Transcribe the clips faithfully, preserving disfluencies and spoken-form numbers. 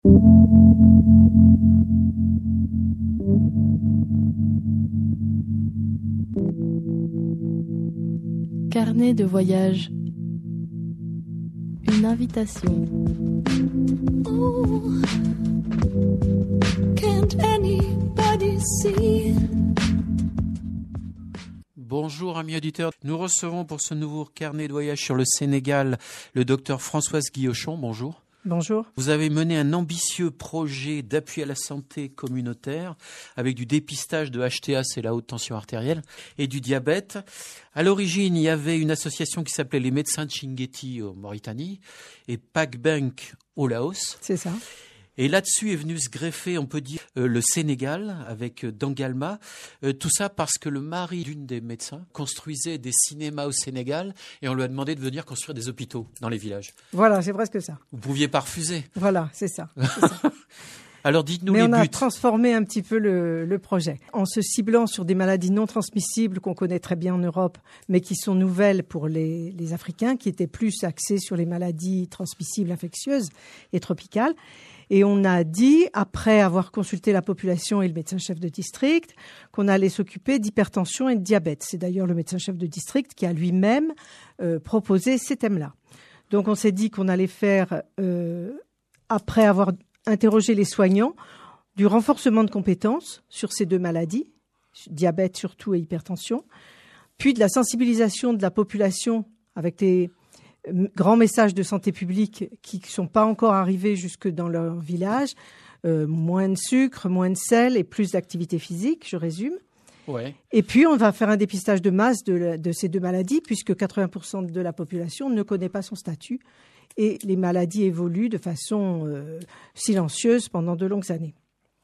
Carnet de voyage. Une invitation. Oh, can't anybody see? Bonjour amis auditeurs, nous recevons pour ce nouveau carnet de voyage sur le Sénégal le docteur Françoise Guillochon. Bonjour. Bonjour. Vous avez mené un ambitieux projet d'appui à la santé communautaire avec du dépistage de H T A, c'est la haute tension artérielle, et du diabète. À l'origine, il y avait une association qui s'appelait les médecins de Chinguetti en Mauritanie et PagBank au Laos. C'est ça. Et là-dessus est venu se greffer, on peut dire, euh, le Sénégal avec euh, Dangalma. Euh, tout ça parce que le mari d'une des médecins construisait des cinémas au Sénégal et on lui a demandé de venir construire des hôpitaux dans les villages. Voilà, c'est presque ça. Vous pouviez pas refuser. Voilà, c'est ça. C'est ça. Alors dites-nous Mais les on buts. a transformé un petit peu le, le projet en se ciblant sur des maladies non transmissibles qu'on connaît très bien en Europe, mais qui sont nouvelles pour les, les Africains, qui étaient plus axés sur les maladies transmissibles infectieuses et tropicales. Et on a dit, après avoir consulté la population et le médecin-chef de district, qu'on allait s'occuper d'hypertension et de diabète. C'est d'ailleurs le médecin-chef de district qui a lui-même euh, proposé ces thèmes-là. Donc on s'est dit qu'on allait faire, euh, après avoir interrogé les soignants, du renforcement de compétences sur ces deux maladies, diabète surtout et hypertension, puis de la sensibilisation de la population avec des grands messages de santé publique qui ne sont pas encore arrivés jusque dans leur village, euh, moins de sucre, moins de sel et plus d'activité physique, je résume. Ouais. Et puis, on va faire un dépistage de masse de, la, de ces deux maladies, puisque quatre-vingts pour cent de la population ne connaît pas son statut et les maladies évoluent de façon euh, silencieuse pendant de longues années.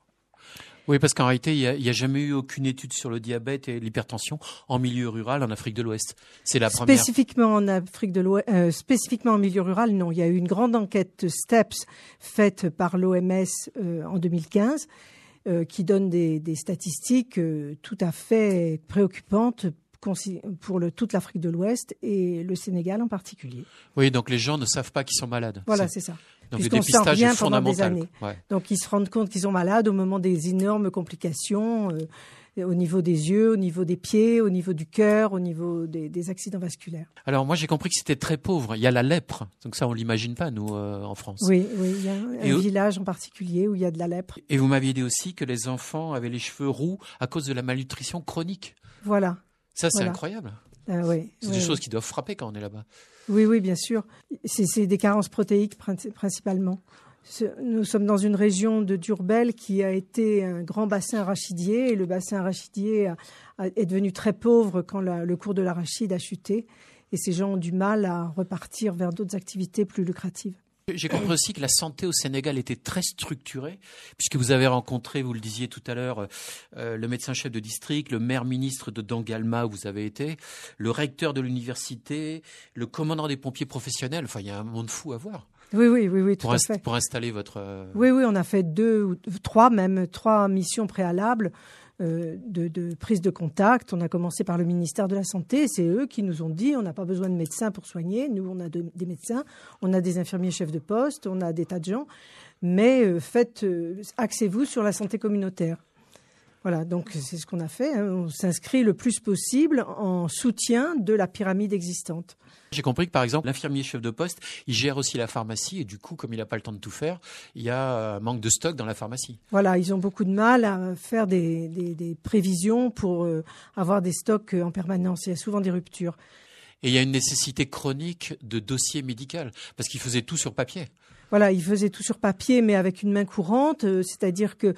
Oui, parce qu'en réalité, il n'y a, a jamais eu aucune étude sur le diabète et l'hypertension en milieu rural en Afrique de l'Ouest. C'est la première. Spécifiquement en Afrique de l'Ouest, euh, spécifiquement en milieu rural, non. Il y a eu une grande enquête STEPS faite par l'O M S euh, en deux mille quinze euh, qui donne des, des statistiques euh, tout à fait préoccupantes pour le, toute l'Afrique de l'Ouest et le Sénégal en particulier. Oui, donc les gens ne savent pas qu'ils sont malades. Voilà, c'est, c'est ça. Donc le Puisqu'on s'en dépistage est revient pendant des fondamental. années. Ouais. Donc ils se rendent compte qu'ils sont malades au moment des énormes complications euh, au niveau des yeux, au niveau des pieds, au niveau du cœur, au niveau des, des accidents vasculaires. Alors moi j'ai compris que c'était très pauvre. Il y a la lèpre, donc ça on l'imagine pas nous euh, en France. Oui, oui, il y a un, et un au... village en particulier où il y a de la lèpre. Et vous m'aviez dit aussi que les enfants avaient les cheveux roux à cause de la malnutrition chronique. Voilà. Ça c'est voilà. incroyable. Ah, oui, c'est oui, des oui. choses qui doivent frapper quand on est là-bas. Oui, oui, bien sûr. C'est, c'est des carences protéiques principalement. Nous sommes dans une région de Diourbel qui a été un grand bassin arachidier et le bassin arachidier a, a, est devenu très pauvre quand la, le cours de l'arachide a chuté et ces gens ont du mal à repartir vers d'autres activités plus lucratives. J'ai compris aussi que la santé au Sénégal était très structurée, puisque vous avez rencontré, vous le disiez tout à l'heure, euh, le médecin-chef de district, le maire-ministre de Dangalma où vous avez été, le recteur de l'université, le commandant des pompiers professionnels. Enfin, il y a un monde fou à voir. Oui, oui, oui, oui, tout pour à inst- fait. Pour installer votre... Euh... Oui, oui, on a fait deux ou trois même, trois missions préalables euh, de, de prise de contact. On a commencé par le ministère de la Santé. C'est eux qui nous ont dit on n'a pas besoin de médecins pour soigner. Nous, on a de, des médecins, on a des infirmiers chefs de poste, on a des tas de gens. Mais euh, faites, euh, axez-vous sur la santé communautaire. Voilà, donc c'est ce qu'on a fait. Hein. On s'inscrit le plus possible en soutien de la pyramide existante. J'ai compris que, par exemple, l'infirmier chef de poste, il gère aussi la pharmacie et du coup, comme il n'a pas le temps de tout faire, il y a un manque de stock dans la pharmacie. Voilà, ils ont beaucoup de mal à faire des, des, des prévisions pour euh, avoir des stocks en permanence. Il y a souvent des ruptures. Et il y a une nécessité chronique de dossier médical parce qu'ils faisaient tout sur papier. Voilà, ils faisaient tout sur papier, mais avec une main courante, euh, c'est-à-dire que euh,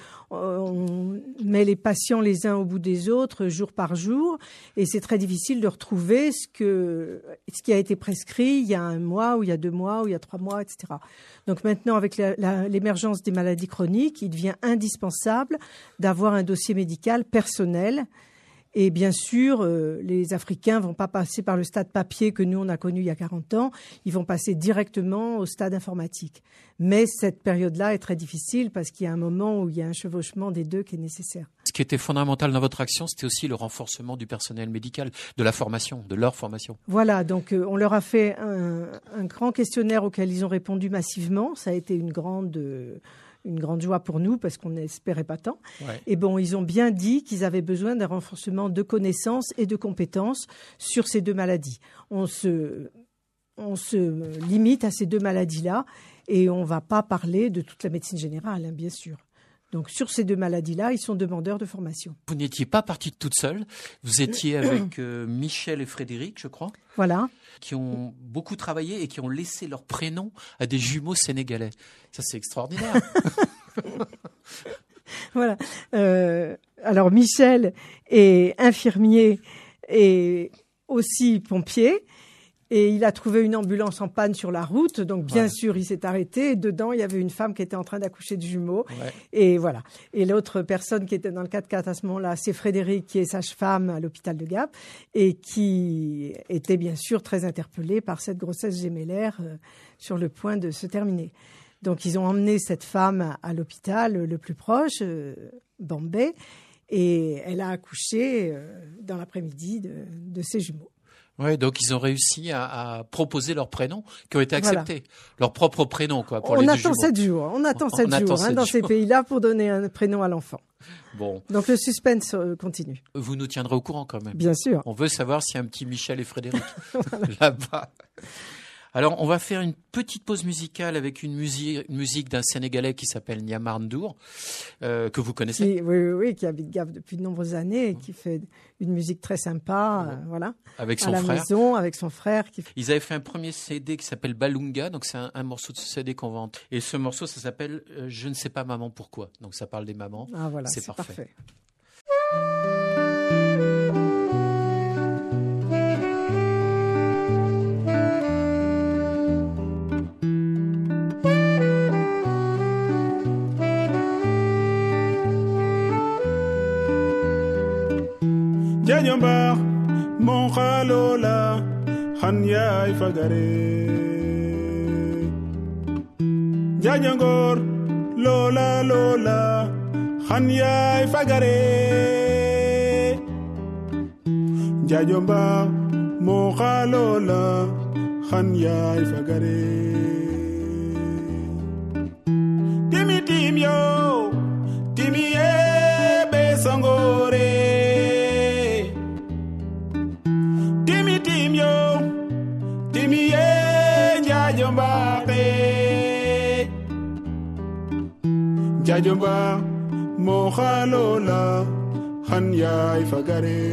on met les patients les uns au bout des autres, jour par jour, et c'est très difficile de retrouver ce que ce qui a été prescrit il y a un mois, ou il y a deux mois, ou il y a trois mois, et cetera. Donc maintenant, avec la, la, l'émergence des maladies chroniques, il devient indispensable d'avoir un dossier médical personnel. Et bien sûr, euh, les Africains vont pas passer par le stade papier que nous, on a connu il y a quarante ans. Ils vont passer directement au stade informatique. Mais cette période-là est très difficile parce qu'il y a un moment où il y a un chevauchement des deux qui est nécessaire. Ce qui était fondamental dans votre action, c'était aussi le renforcement du personnel médical, de la formation, de leur formation. Voilà, donc euh, on leur a fait un, un grand questionnaire auquel ils ont répondu massivement. Ça a été une grande... Euh, une grande joie pour nous parce qu'on n'espérait pas tant. Ouais. Et bon, ils ont bien dit qu'ils avaient besoin d'un renforcement de connaissances et de compétences sur ces deux maladies. On se, on se limite à ces deux maladies-là et on ne va pas parler de toute la médecine générale, hein, bien sûr. Donc, sur ces deux maladies-là, ils sont demandeurs de formation. Vous n'étiez pas partie toute seule. Vous étiez avec euh, Michel et Frédéric, je crois, Voilà. qui ont beaucoup travaillé et qui ont laissé leur prénom à des jumeaux sénégalais. Ça, c'est extraordinaire. Voilà. Euh, alors, Michel est infirmier et aussi pompier. Et il a trouvé une ambulance en panne sur la route. Donc, bien Ouais. sûr, il s'est arrêté. Et dedans, il y avait une femme qui était en train d'accoucher de jumeaux. Ouais. Et voilà. Et l'autre personne qui était dans le quatre-quatre à ce moment-là, c'est Frédéric, qui est sage-femme à l'hôpital de Gap et qui était bien sûr très interpellé par cette grossesse gémellaire euh, sur le point de se terminer. Donc, ils ont emmené cette femme à l'hôpital le plus proche, euh, Bombay, et elle a accouché euh, dans l'après-midi de, de ses jumeaux. Ouais, donc ils ont réussi à, à proposer leurs prénoms qui ont été Voilà. acceptés. Leurs propres prénoms, quoi, pour On les deux attend jumeaux. sept jours. On attend On sept attend jours hein, sept dans ces jours. pays-là pour donner un prénom à l'enfant. Bon, Donc le suspense euh, continue, vous nous tiendrez au courant quand même. bien sûr. On veut savoir s'il y a un petit Michel et Frédéric là-bas. Alors, on va faire une petite pause musicale avec une musique, une musique d'un Sénégalais qui s'appelle Niamar Ndour, euh, que vous connaissez. Qui, oui, oui, oui, qui habite Gap depuis de nombreuses années et qui fait une musique très sympa, euh, voilà, Avec à son la frère. maison avec son frère. Qui... Ils avaient fait un premier C D qui s'appelle Balunga, donc c'est un, un morceau de ce C D qu'on vend. Et ce morceau, ça s'appelle euh, Je ne sais pas maman pourquoi. Donc ça parle des mamans. Ah voilà, C'est c'est parfait. parfait. Janyomba mon khalola khanya ifagare Janyangor lola lola khanya ifagare Janyomba mon khalola khanya ifagare Timi tim yo timi e be sangore Jajomba mo khalola khanya ifagare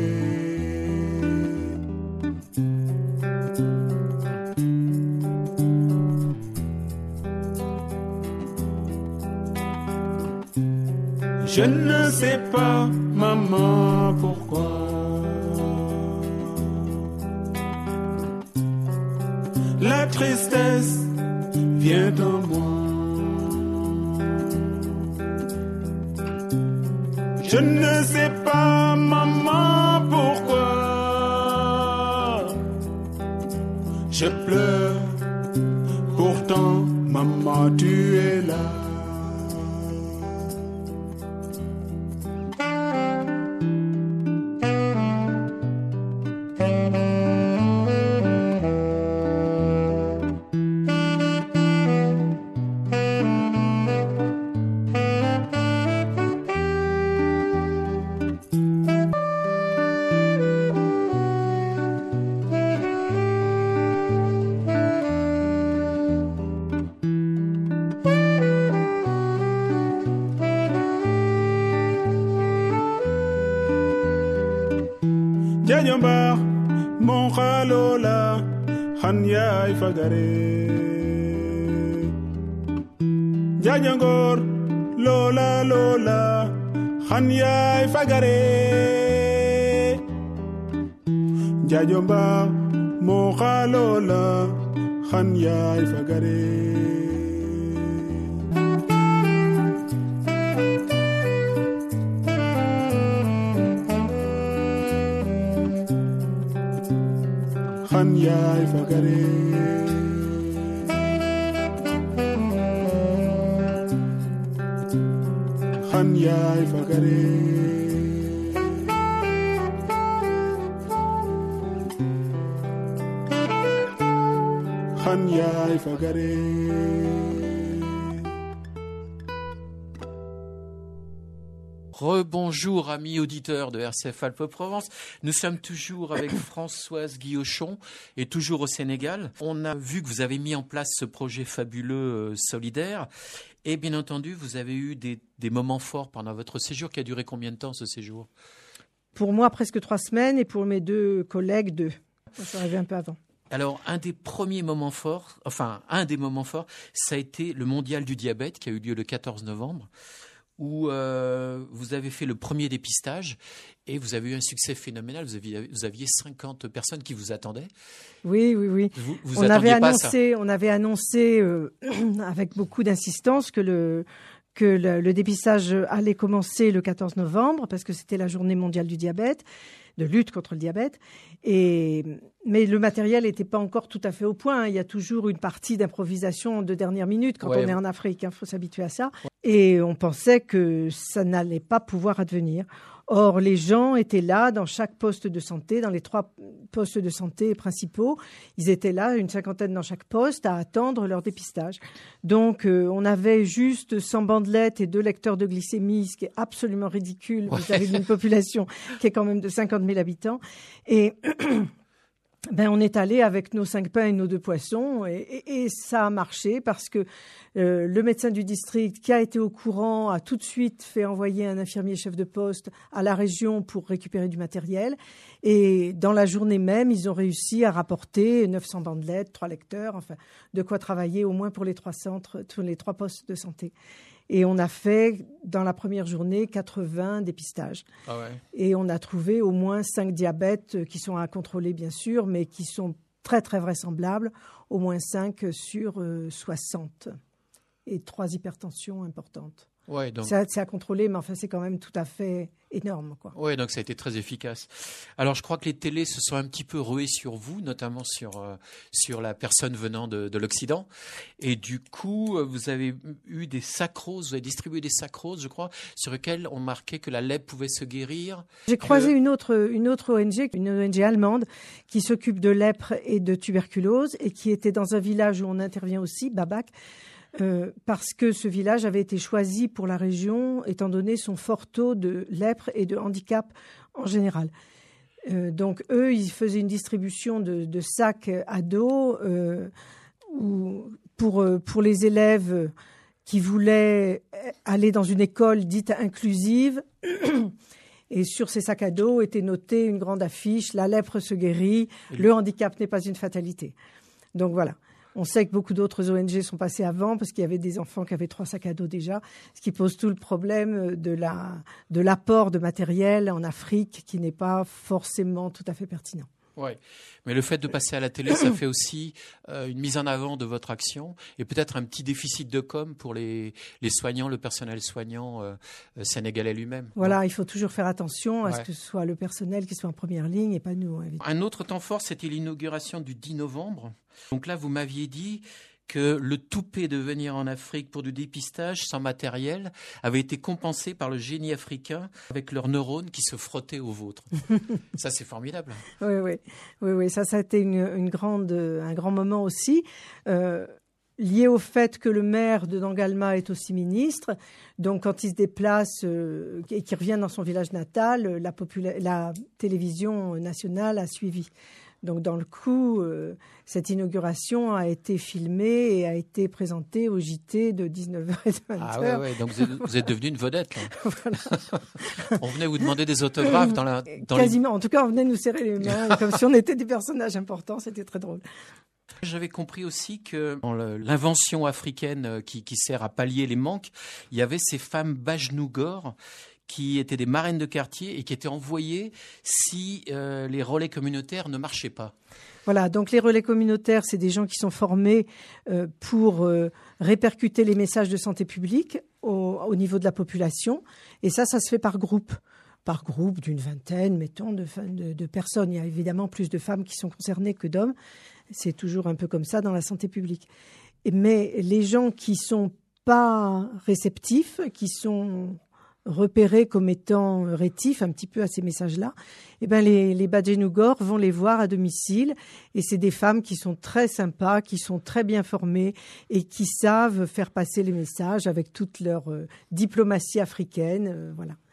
Je ne sais pas maman pourquoi la tristesse vient en moi. Je ne sais pas, maman, pourquoi je pleure. Pourtant, maman, tu es là. Janyomba mon khalola khanya ifagare Janyangor lola lola khanya ifagare Janyomba mon khalola khanya ifagare Khanya ifagare Khanya ifagare Khanya ifagare Rebonjour amis auditeurs de R C F Alpes-Provence. Nous sommes toujours avec Françoise Guillochon et toujours au Sénégal. On a vu que vous avez mis en place ce projet fabuleux euh, solidaire et bien entendu vous avez eu des, des moments forts pendant votre séjour qui a duré combien de temps ce séjour? Pour moi presque trois semaines et pour mes deux collègues deux. Je suis arrivé un peu avant. Alors, un des premiers moments forts, enfin, un des moments forts, ça a été le mondial du diabète qui a eu lieu le quatorze novembre, où euh, vous avez fait le premier dépistage et vous avez eu un succès phénoménal. Vous aviez, vous aviez cinquante personnes qui vous attendaient. Oui, oui, oui. Vous, vous on, avait pas annoncé, ça. on avait annoncé euh, avec beaucoup d'insistance que le... que le, le dépistage allait commencer le quatorze novembre parce que c'était la journée mondiale du diabète, de lutte contre le diabète. Et, mais le matériel n'était pas encore tout à fait au point. Il y a toujours une partie d'improvisation de dernière minute quand ouais. on est en Afrique. Il faut s'habituer à ça. Ouais. Et on pensait que ça n'allait pas pouvoir advenir. Or, les gens étaient là dans chaque poste de santé, dans les trois postes de santé principaux. Ils étaient là, une cinquantaine dans chaque poste, à attendre leur dépistage. Donc, euh, on avait juste cent bandelettes et deux lecteurs de glycémie, ce qui est absolument ridicule ouais. vis-à-vis d'une population qui est quand même de cinquante mille habitants. Et ben, on est allé avec nos cinq pains et nos deux poissons et, et, et ça a marché parce que euh, le médecin du district qui a été au courant a tout de suite fait envoyer un infirmier chef de poste à la région pour récupérer du matériel et dans la journée même, ils ont réussi à rapporter neuf cents bandelettes, trois lecteurs, enfin de quoi travailler au moins pour les trois centres, tous les trois postes de santé. Et on a fait, dans la première journée, quatre-vingts dépistages. Ah ouais. Et on a trouvé au moins cinq diabètes qui sont à contrôler, bien sûr, mais qui sont très, très vraisemblables. Au moins cinq sur euh, soixante. Et trois hypertensions importantes. Ouais, donc... c'est, c'est à contrôler, mais enfin, c'est quand même tout à fait énorme, quoi. Oui, donc ça a été très efficace. Alors, je crois que les télés se sont un petit peu ruées sur vous, notamment sur, euh, sur la personne venant de, de l'Occident. Et du coup, vous avez eu des sacroses, vous avez distribué des sacroses, je crois, sur lesquelles on marquait que la lèpre pouvait se guérir. J'ai que... croisé une autre, une autre O N G, une O N G allemande, qui s'occupe de lèpre et de tuberculose et qui était dans un village où on intervient aussi, Babak, Euh, parce que ce village avait été choisi pour la région étant donné son fort taux de lèpre et de handicap en général. Euh, donc eux, ils faisaient une distribution de, de sacs à dos euh, où, pour, pour les élèves qui voulaient aller dans une école dite inclusive. Et sur ces sacs à dos était notée une grande affiche « La lèpre se guérit, le handicap n'est pas une fatalité ». Donc voilà. On sait que beaucoup d'autres O N G sont passés avant parce qu'il y avait des enfants qui avaient trois sacs à dos déjà, ce qui pose tout le problème de, la, de l'apport de matériel en Afrique qui n'est pas forcément tout à fait pertinent. Oui, mais le fait de passer à la télé, ça fait aussi euh, une mise en avant de votre action et peut-être un petit déficit de com pour les, les soignants, le personnel soignant euh, sénégalais lui-même. Voilà, non? Il faut toujours faire attention à ouais. ce que ce soit le personnel qui soit en première ligne et pas nous. Évidemment. Un autre temps fort, c'était l'inauguration du dix novembre. Donc là, vous m'aviez dit que le toupet de venir en Afrique pour du dépistage sans matériel avait été compensé par le génie africain avec leurs neurones qui se frottaient aux vôtres. Ça, c'est formidable. Oui, oui, oui, oui. Ça, ça a été une, une grande, un grand moment aussi, euh, lié au fait que le maire de Dangalma est aussi ministre. Donc, quand il se déplace euh, et qu'il revient dans son village natal, la, popula- la télévision nationale a suivi. Donc, dans le coup, euh, cette inauguration a été filmée et a été présentée au J T de dix-neuf heures et de vingt heures. Ah ouais, ouais. Donc vous êtes, vous êtes devenu une vedette. Là. Voilà. On venait vous demander des autographes dans la... Dans Quasiment. Les... En tout cas, on venait nous serrer les mains comme si on était des personnages importants. C'était très drôle. J'avais compris aussi que dans l'invention africaine qui, qui sert à pallier les manques, il y avait ces femmes Bajnougor qui étaient des marraines de quartier et qui étaient envoyées si euh, les relais communautaires ne marchaient pas. Voilà, donc les relais communautaires, c'est des gens qui sont formés euh, pour euh, répercuter les messages de santé publique au, au niveau de la population. Et ça, ça se fait par groupe, par groupe d'une vingtaine, mettons, de, de, de personnes. Il y a évidemment plus de femmes qui sont concernées que d'hommes. C'est toujours un peu comme ça dans la santé publique. Mais les gens qui sont pas réceptifs, qui sont repérés comme étant rétifs un petit peu à ces messages-là, eh ben les, les Bajnougor vont les voir à domicile et c'est des femmes qui sont très sympas, qui sont très bien formées et qui savent faire passer les messages avec toute leur euh, diplomatie africaine. Euh, voilà.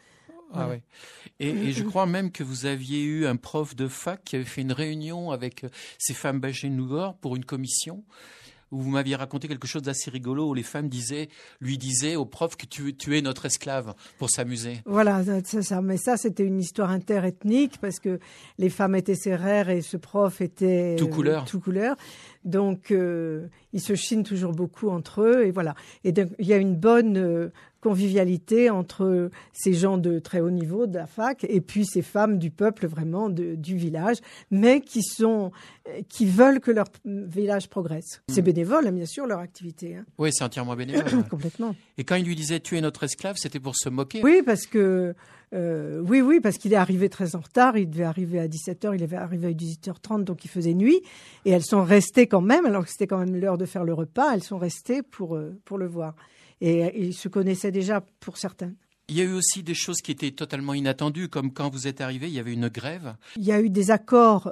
Ah Voilà. ouais. Et, et je crois même que vous aviez eu un prof de fac qui avait fait une réunion avec ces femmes Bachenougor pour une commission, où vous m'aviez raconté quelque chose d'assez rigolo, où les femmes disaient, lui disaient au prof que tu, tu es notre esclave, pour s'amuser. Voilà, c'est ça. Mais ça, c'était une histoire interethnique parce que les femmes étaient sérères et ce prof était Tout couleur. Euh, tout couleur. Donc, euh, ils se chinent toujours beaucoup entre eux et voilà. Et donc, il y a une bonne euh, convivialité entre ces gens de très haut niveau de la fac et puis ces femmes du peuple vraiment de, du village, mais qui sont, qui veulent que leur village progresse. C'est bénévole, hein, bien sûr, leur activité. Hein. Oui, c'est entièrement bénévole. Complètement. Et quand il lui disait tu es notre esclave, c'était pour se moquer. Oui, parce que euh, oui, oui, parce qu'il est arrivé très en retard. Il devait arriver à dix-sept heures, il devait arriver à dix-huit heures trente, donc il faisait nuit. Et elles sont restées quand même, alors que c'était quand même l'heure de faire le repas. Elles sont restées pour euh, pour le voir. Et euh, ils se connaissaient déjà pour certains. Il y a eu aussi des choses qui étaient totalement inattendues, comme quand vous êtes arrivé, il y avait une grève. Il y a eu des accords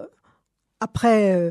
après. Euh,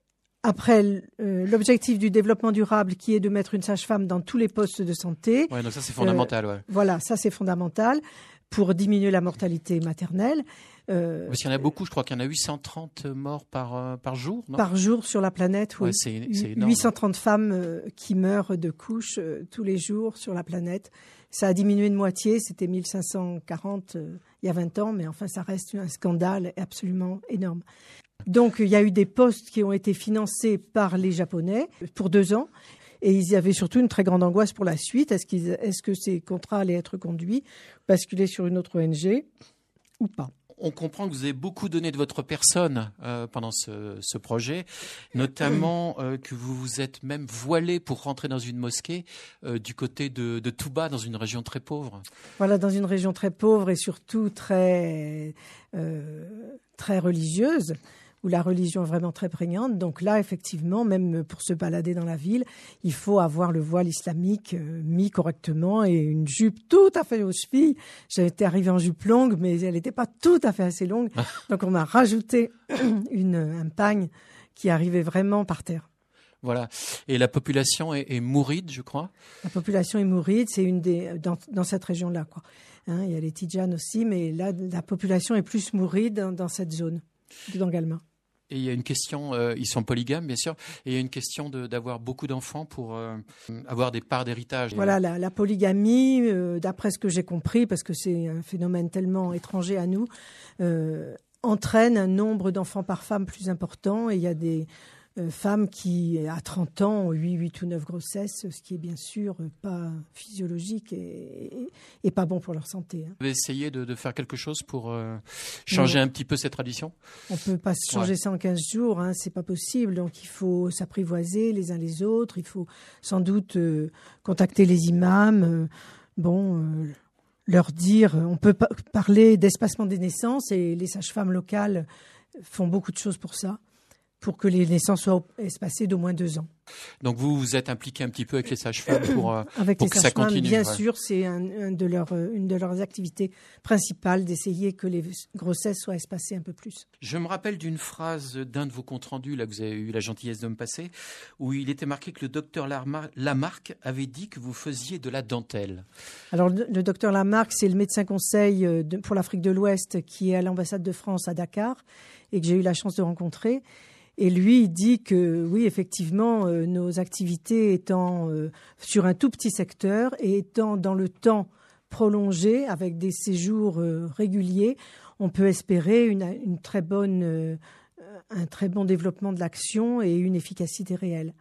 Après euh, l'objectif du développement durable qui est de mettre une sage-femme dans tous les postes de santé. Ouais, donc ça c'est fondamental. Euh, ouais. Voilà, ça c'est fondamental pour diminuer la mortalité maternelle. Euh, Parce qu'il y en a beaucoup, je crois qu'il y en a huit cent trente morts par, euh, par jour. Non par jour sur la planète, oui. Ouais, c'est, c'est énorme. huit cent trente femmes euh, qui meurent de couches euh, tous les jours sur la planète. Ça a diminué de moitié, c'était mille cinq cent quarante euh, il y a vingt ans, mais enfin ça reste un scandale absolument énorme. Donc, il y a eu des postes qui ont été financés par les Japonais pour deux ans. Et il y avait surtout une très grande angoisse pour la suite. Est-ce, qu'ils, est-ce que ces contrats allaient être conduits, basculés sur une autre O N G ou pas? On comprend que vous avez beaucoup donné de votre personne euh, pendant ce, ce projet, notamment euh, que vous vous êtes même voilé pour rentrer dans une mosquée euh, du côté de, de Touba, dans une région très pauvre. Voilà, dans une région très pauvre et surtout très, euh, très religieuse, où la religion est vraiment très prégnante. Donc là, effectivement, même pour se balader dans la ville, il faut avoir le voile islamique euh, mis correctement et une jupe tout à fait aux chevilles. J'étais arrivée en jupe longue, mais elle n'était pas tout à fait assez longue. Donc on m'a rajouté une, un pagne qui arrivait vraiment par terre. Voilà. Et la population est, est mouride, je crois. La population est mouride, c'est une des dans, dans cette région-là, quoi. Hein, il y a les Tidjanes aussi, mais là, la population est plus mouride dans, dans cette zone d'Angalma. Et il y a une question, euh, ils sont polygames bien sûr, et il y a une question de, d'avoir beaucoup d'enfants pour euh, avoir des parts d'héritage. Voilà, la, la polygamie, euh, d'après ce que j'ai compris, parce que c'est un phénomène tellement étranger à nous, euh, entraîne un nombre d'enfants par femme plus important. Et il y a des euh, femmes qui, à trente ans, ont huit, huit ou neuf grossesses, ce qui est bien sûr pas physiologique et, et, et pas bon pour leur santé. Hein. Vous avez essayé de, de faire quelque chose pour euh, changer non. un petit peu cette tradition ? On peut pas changer ouais. ça en quinze jours, hein, c'est pas possible. Donc il faut s'apprivoiser les uns les autres. Il faut sans doute euh, contacter les imams. Euh, bon, euh, leur dire. On peut pa- parler d'espacement des naissances et les sages-femmes locales font beaucoup de choses pour ça, pour que les naissances soient espacées d'au moins deux ans. Donc vous vous êtes impliqué un petit peu avec les sages-femmes pour, avec pour les que ça continue. Bien ouais. sûr, c'est un, un de leurs, une de leurs activités principales d'essayer que les grossesses soient espacées un peu plus. Je me rappelle d'une phrase d'un de vos comptes rendus, là que vous avez eu la gentillesse de me passer, où il était marqué que le docteur Lamarck avait dit que vous faisiez de la dentelle. Alors le, le docteur Lamarck, c'est le médecin conseil de, pour l'Afrique de l'Ouest qui est à l'ambassade de France à Dakar et que j'ai eu la chance de rencontrer. Et lui, il dit que, oui, effectivement, euh, nos activités étant euh, sur un tout petit secteur et étant dans le temps prolongé, avec des séjours euh, réguliers, on peut espérer une, une très bonne, euh, un très bon développement de l'action et une efficacité réelle.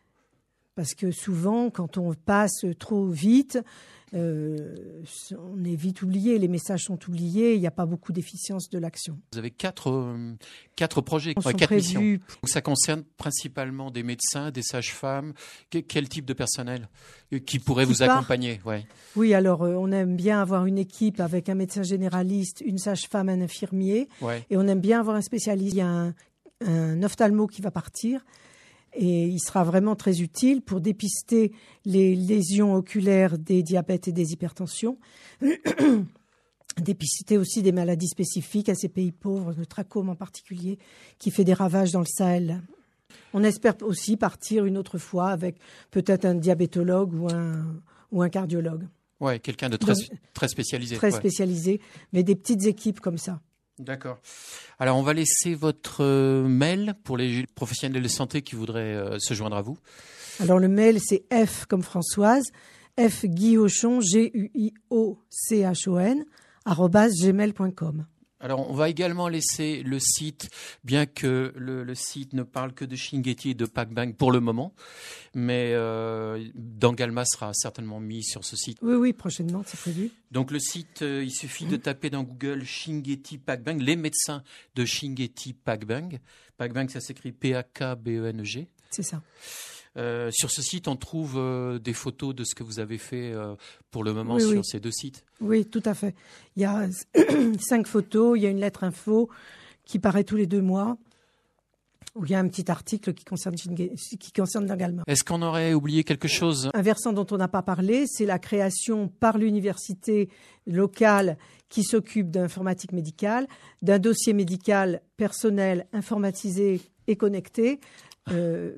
Parce que souvent, quand on passe trop vite, euh, on est vite oublié, les messages sont oubliés, il n'y a pas beaucoup d'efficience de l'action. Vous avez quatre, euh, quatre projets, ouais, quatre prévus. missions. Donc ça concerne principalement des médecins, des sages-femmes. Que, quel type de personnel qui pourrait qui vous part. accompagner ouais. Oui, alors euh, on aime bien avoir une équipe avec un médecin généraliste, une sage-femme, un infirmier. Ouais. Et on aime bien avoir un spécialiste. Il y a un, un ophtalmo qui va partir. Et il sera vraiment très utile pour dépister les lésions oculaires des diabètes et des hypertensions. Dépister aussi des maladies spécifiques à ces pays pauvres, le trachome en particulier, qui fait des ravages dans le Sahel. On espère aussi partir une autre fois avec peut-être un diabétologue ou un, ou un cardiologue. Ouais, quelqu'un de très, Donc, très spécialisé. Très ouais. spécialisé, mais des petites équipes comme ça. D'accord. Alors, on va laisser votre euh, mail pour les professionnels de santé qui voudraient euh, se joindre à vous. Alors le mail, c'est F comme Françoise, F Guillochon, G U I O C H O N, arobase gmail point com. Alors, on va également laisser le site, bien que le, le site ne parle que de Shingetti et de PagBank pour le moment, mais euh, Dangalma sera certainement mis sur ce site. Oui, oui, prochainement, c'est prévu. Donc le site, euh, il suffit de taper dans Google Shingetti PagBank, les médecins de Shingetti PagBank. PagBank, ça s'écrit P A K B E N G. C'est ça. Euh, sur ce site, on trouve euh, des photos de ce que vous avez fait euh, pour le moment Oui, sur oui. ces deux sites. Oui, tout à fait. Il y a cinq photos, il y a une lettre info qui paraît tous les deux mois, où il y a un petit article qui concerne, qui concerne Dangalma. Est-ce qu'on aurait oublié quelque chose ? Un versant dont on n'a pas parlé, c'est la création par l'université locale qui s'occupe d'informatique médicale, d'un dossier médical personnel, informatisé et connecté, euh,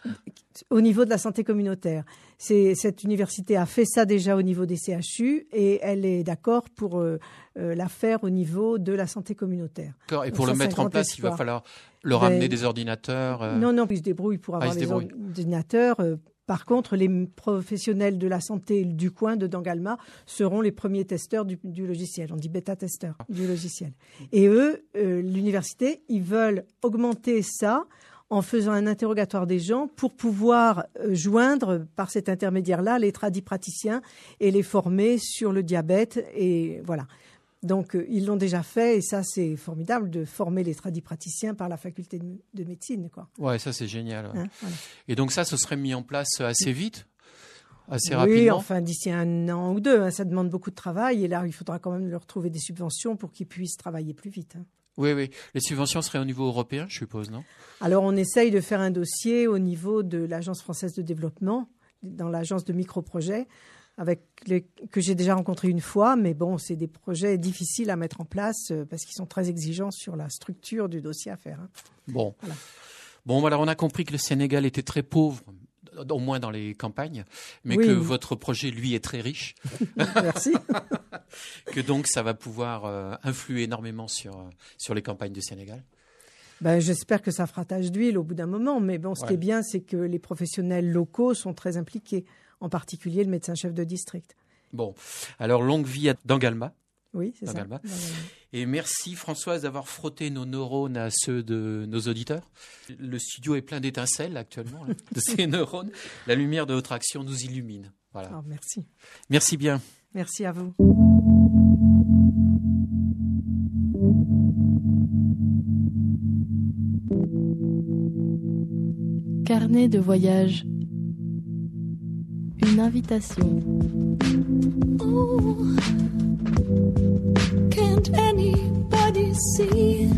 au niveau de la santé communautaire. C'est, cette université a fait ça déjà au niveau des C H U et elle est d'accord pour euh, euh, la faire au niveau de la santé communautaire. D'accord. Et Donc pour ça, le c'est un mettre en grand place, il va espoir. falloir leur Ben, amener des ordinateurs. euh, Non, non, ils se débrouillent pour avoir Ah, ils se les débrouillent. ordinateurs. Euh, Par contre, les professionnels de la santé du coin de Dangalma seront les premiers testeurs du, du logiciel. On dit bêta-testeurs du logiciel. Et eux, euh, l'université, ils veulent augmenter ça en faisant un interrogatoire des gens pour pouvoir euh, joindre par cet intermédiaire-là les tradipraticiens et les former sur le diabète. Et voilà. Donc, euh, ils l'ont déjà fait et ça, c'est formidable de former les tradipraticiens par la faculté de, de médecine, quoi. Ouais, ça c'est génial. ouais. Hein, voilà. Et donc ça, ce serait mis en place assez vite, assez Oui, rapidement. enfin d'ici un an ou deux. Hein, ça demande beaucoup de travail et là, il faudra quand même leur trouver des subventions pour qu'ils puissent travailler plus vite. Hein. Oui, oui. Les subventions seraient au niveau européen, je suppose, non ? Alors, on essaye de faire un dossier au niveau de l'Agence française de développement, dans l'agence de microprojets, avec les, que j'ai déjà rencontré une fois, mais bon, c'est des projets difficiles à mettre en place euh, parce qu'ils sont très exigeants sur la structure du dossier à faire. Hein. Bon. Voilà. Bon, alors on a compris que le Sénégal était très pauvre, au moins dans les campagnes, mais Oui. que votre projet, lui, est très riche, Merci. que donc ça va pouvoir euh, influer énormément sur, euh, sur les campagnes du Sénégal. Ben, j'espère que ça fera tache d'huile au bout d'un moment, mais bon, ce Ouais. qui est bien, c'est que les professionnels locaux sont très impliqués, en particulier le médecin-chef de district. Bon, alors longue vie à Dangalma. Oui, c'est ça. Dangalma. Dangalma. Et merci Françoise d'avoir frotté nos neurones à ceux de nos auditeurs. Le studio est plein d'étincelles actuellement, là, de ces neurones. La lumière de votre action nous illumine. Voilà. Alors, merci. Merci bien. Merci à vous. Carnet de voyage. Une invitation. Oh, can't anybody see